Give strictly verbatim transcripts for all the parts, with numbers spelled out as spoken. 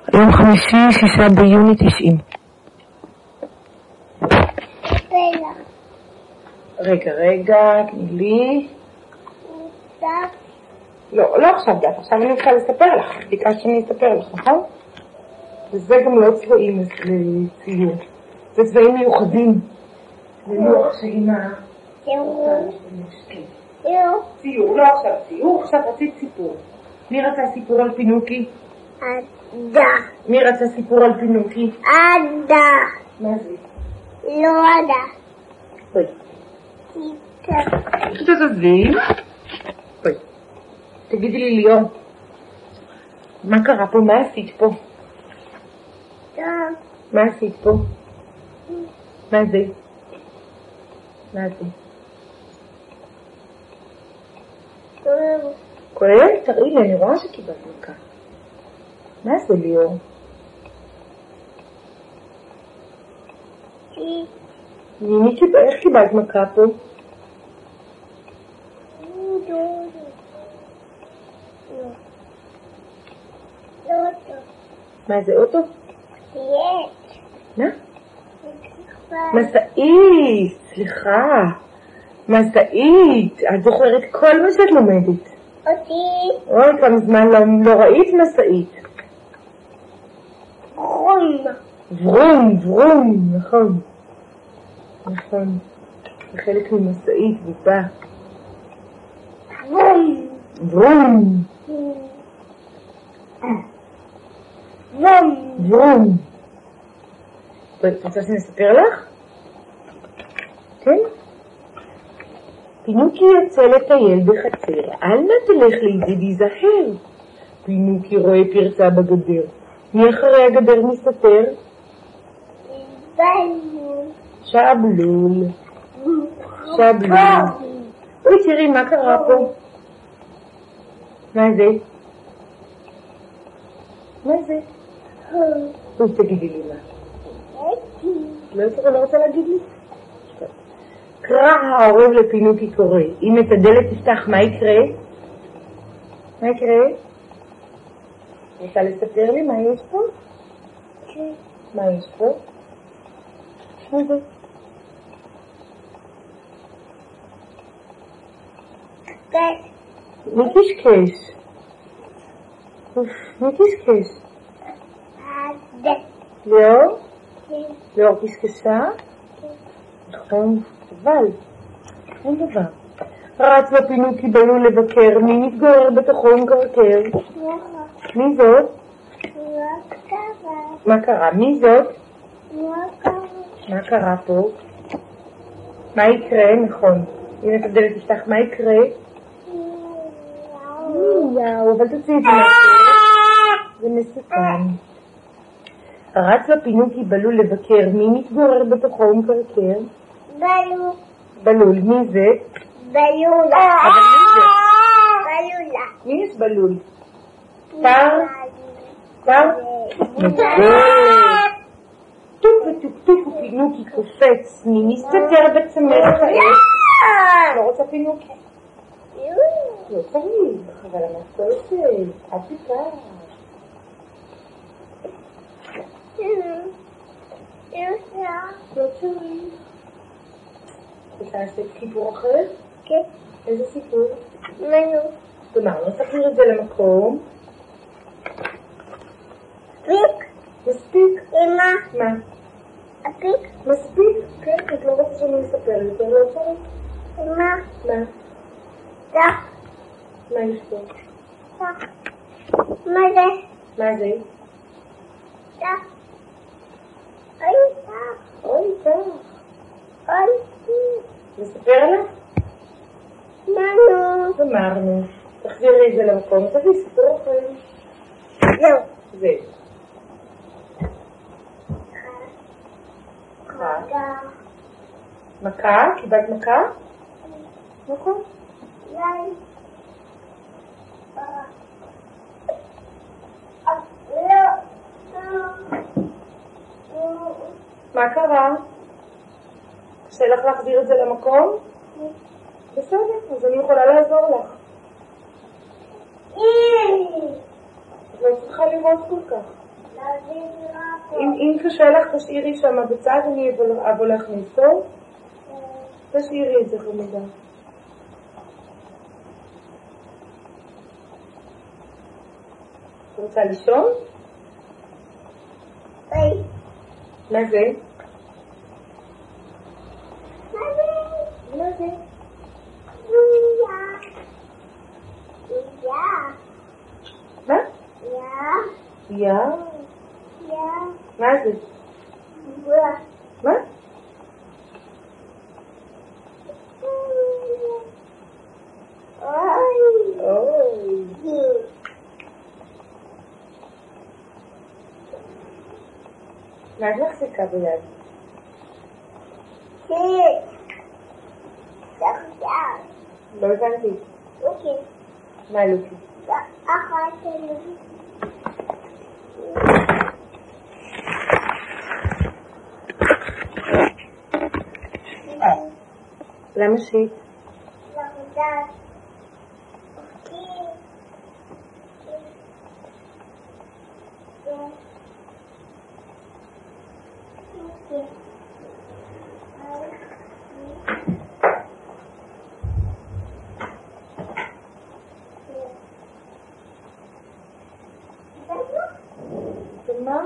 יום חמישי, שישה ביוני תשעים. רגע, רגע, תני לי. לא, לא עכשיו דף, עכשיו אני רוצה לספר לך, ביקשת שאני אספר לך, נכון? וזה גם לא צבעים לציור, זה צבעים מיוחדים. ללוח שעם ה... ציור. ציור, לא עכשיו ציור, עכשיו רצית סיפור. מי רצה סיפור על פינוקי? עדה. מי רצה סיפור על פינוקי? עדה. מה זה? לא עדה. אוי. כיתה. כיתה תזבין. אוי. תגידי לי ליאור, מה קרה פה? מה עשית פה? טוב. מה עשית פה? מה זה? מה זה? טוב. כולל? תראי לי, אני רואה שקיבלת מכה. מה זה ליאור? מי קיבל? איך קיבלת מכה פה? מה זה אוטו? יש. מה? מסעית, סליחה. מסעית. את זוכרת כל מה שאת לומדת. אותי. אוי, כמה זמן לא, לא ראית מסעית. רום. ורום, ורום, נכון. נכון. זה חלק ממסעית, בובה. רום. ורום. רום. ורום. את רוצה שנספר לך? כן? פינוקי יוצא לטייל בחצר, אל נא תלך לידי, להיזהר. פינוקי רואה פרצה בגדר. מי אחרי הגדר מסתתר? בלול. שבלול. שבלול. אוי, תראי, מה קרה פה? מה זה? מה זה? אוי, תגידי לי מה. לא רוצה, לא רוצה להגיד לי? קרא העורב לפינוקי קורא. אם את הדלת תפתח, מה יקרה? מה יקרה? רוצה לספר לי מה יש פה? מה יש פה? מה זה? קש. מי קשקש? מי קשקש? עדה. ליאור? כן. ליאור קשקשה? נכון, אבל אין דבר. רץ בפינוקי בלול לבקר, מי מתגורר בתוכו ומקרקר? מי זאת? מה קרה? מה קרה? מי זאת? מה קרה? מה קרה פה? מה יקרה? נכון. אם את הדלת תפתח, מה יקרה? יאו, אבל תוציא את זה מהפה. זה מסוכן. רץ בפינוקי בלול לבקר, מי מתגורר בתוכו ומקרקר? בלול. בלול, מי זה? בלולה. אבל מי זה? בלולה. מי יש בלול? פר? פר? טוק וטוק טוק ופינוקי קופץ, מי מסתתר בצמרת העץ? לא רוצה פינוקי? לא צריך, אבל המסורת את תיקח. לא צריך. רוצה לעשות סיפור אחר? כן. איזה סיפור? מנו. כלומר, לא תכיר את זה למקום. פיק. מספיק. אמא. מה? הפיק. מספיק? כן, את לא רוצה שאני אספר יותר, לא צריך. אמא. מה? דק. מה יש פה? דק. מה זה? מה זה? דק. אוי דק. אוי, טוב. אוי דק. נספר לך? מנו. אמרנו. תחזירי את זה למקום, תביא סיפור אחר. זהו. זה. מגע. מכה? קיבלת מכה? נכון. יאי. לא. מה קרה? קשה לך להחזיר את זה למקום? בסדר, אז אני יכולה לעזור לך. את לא צריכה לראות כל כך. אם קשה לך, תשאירי שם בצד, אני אבוא לך מסור. תשאירי את זה חמודה. את רוצה לישון? היי. מה זה? מה זה? מה זה? יא. יא. מה? יא. יא? יא. מה זה? יא. מה? אוי. אוי. מה את מחזיקה ביד? כן. עכשיו. לא הבנתי. אוקיי. מה לוקי? אחת שלי. למה שהיא? לעבודה. מה?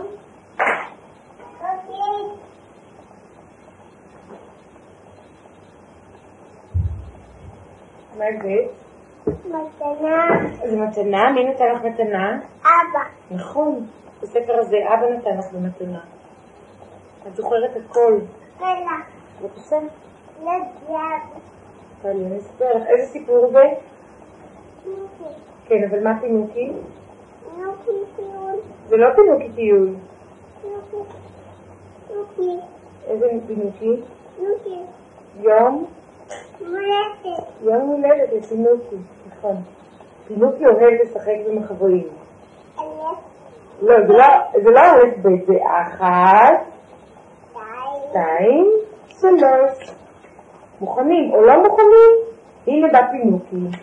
מה זה? מתנה. זה מתנה? מי נתן לך מתנה? אבא. נכון. בספר הזה אבא נתן לך במתנה. את זוכרת הכל. רגע. בבקשה. לגב. תעלי, אני אספר לך. איזה סיפור זה? נוקי. כן, אבל מה פינוקי? נוקי טיול. זה לא פינוקי טיול. נוקי. נוקי. איזה פינוקי? נוקי. יום? מולדת. יום הולדת לפינוקי, נכון. פינוקי אוהב לשחק במחבואים. אלף. לא, זה לא, זה לא אלף בית, זה אחת, שתיים. שתיים, שלוש. מוכנים או לא מוכנים? הנה בא פינוקי.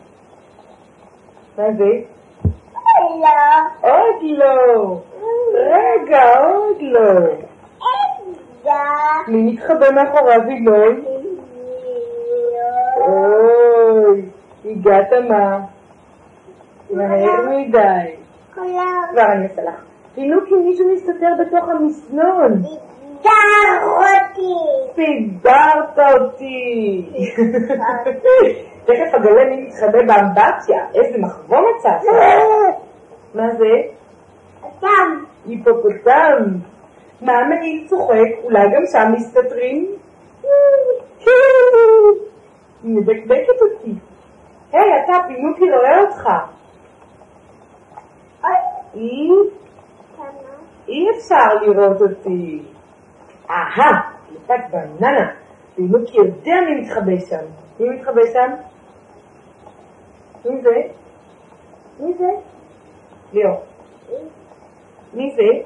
מה זה? לא. עוד לא. רגע, עוד לא. אגה. מי מתחבא מאחוריו עילוי? אוי, הגעת מה? מהר מדי. כולם. כבר אני אעשה לך. פינוקי, מישהו מסתתר בתוך המזנון. סידר אותי. סידרת אותי. תכף אגלה מי מתחבא באמבטיה. איזה מחבוא מצאת. מה זה? אתם. היפופוטם. מה המעיל צוחק? אולי גם שם מסתתרים? היא מדקדקת אותי. היי, אתה, פינוקי רואה אותך. אי, אי אפשר לראות אותי. אהה, קליפת בננה. פינוקי יודע מי מתחבא שם. מי מתחבא שם? מי זה? מי זה? ליאור. מי זה?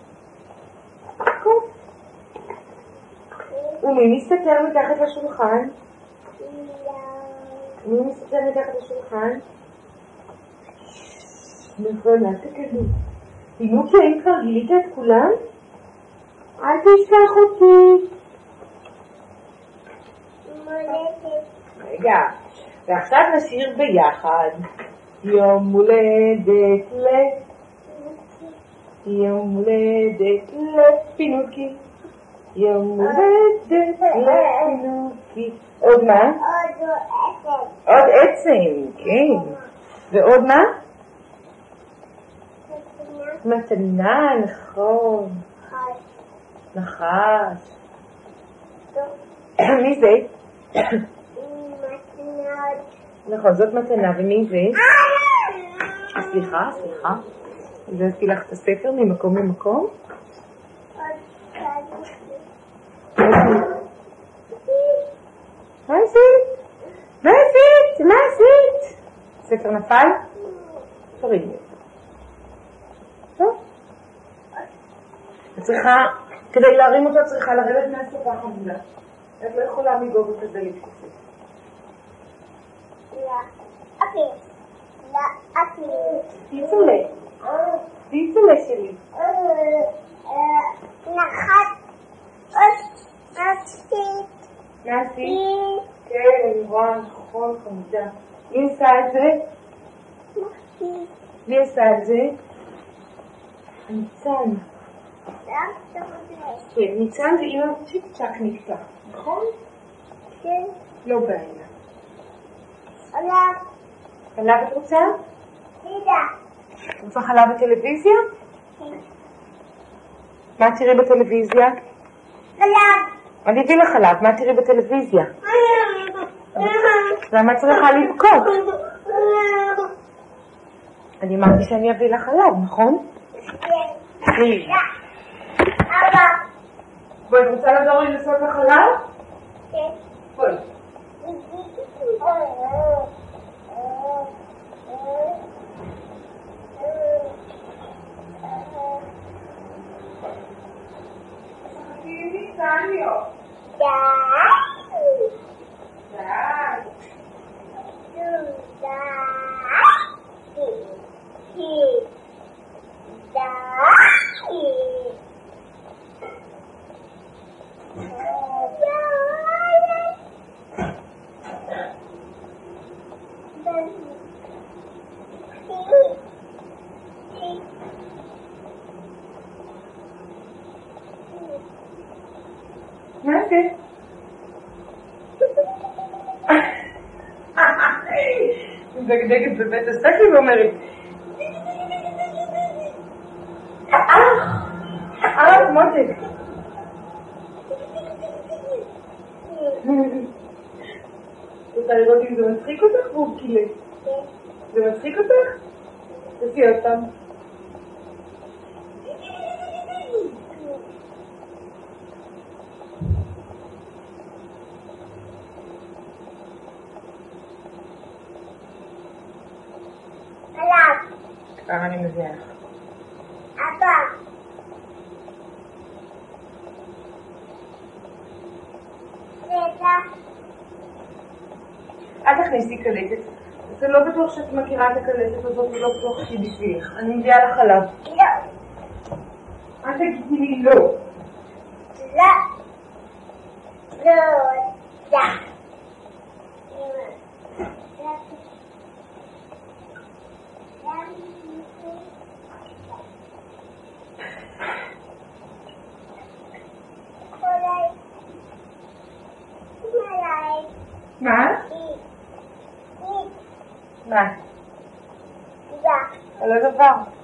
קוף. ומי מסתתר מתחת לשולחן? מי מסתתר מתחת לשולחן? נכון, אל תקדו. פינוקי, האם כבר גילית את כולם? אל תשכח אותי. מולדת. רגע, ועכשיו נשאיר ביחד. יום הולדת ל... יום הולדת לפינוקי. יום הולדת לפינוקי. עוד מה? עוד עצם. עוד עצם, כן. ועוד מה? מתנה, נכון. נחש. מי זה? מתנות. נכון, זאת מתנה, ומי זה? סליחה, סליחה. הבאתי לך את הספר ממקום למקום? מה עשית? מה עשית? מה עשית? הספר נפל? תורידי. טוב. את צריכה, כדי להרים אותו צריכה לרדת מהספה חמודה. את לא יכולה מגובה כזה להתכופף. לא. אוקיי. לא. אוקיי. תיצולה. תיצולה שלי. נחת נפסית. נאסי? כן, אני רואה, נכון, חמודה. מי עושה את זה? נפסית. מי עושה את זה? ניצן. למה אתה רוצה? כן, ניצן זה אמא צ'יק-צ'ק נקטע, נכון? כן. לא בעיה. חלב. חלב את רוצה? לידה. את רוצה חלב בטלוויזיה? כן. מה תראי בטלוויזיה? חלב. אני אביא לך חלב, מה תראי בטלוויזיה? למה את צריכה לבכות? אני אמרתי שאני אביא לך חלב, נכון? כן. תראי. אבא. בואי, את רוצה לעזור לי לעשות לך חלב? כן. בואי. מה זה? מדגדגת בבית הספר ואומרת אה, אה, מותק. רוצה לראות אם זה מצחיק אותך או קילה? זה מצחיק אותך? תעשי עוד פעם. חלב. כבר אני מביאה לך. אבא. רגע. אל תכניסי קלטת. זה לא בטוח שאת מכירה את הקלטת הזאת ולא בטוח שהיא בשבילך. אני מביאה לך חלב. לא. אל תגידי לי לא. לא. לא. לא. מה? מה? רגע. על הדבר.